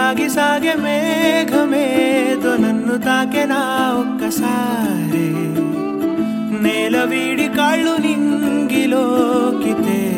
సాగి సాగే మేఘమేదో నన్ను తాకెనా ఒక్కసారి నేల వీడి కాళ్ళు నింగిలోకి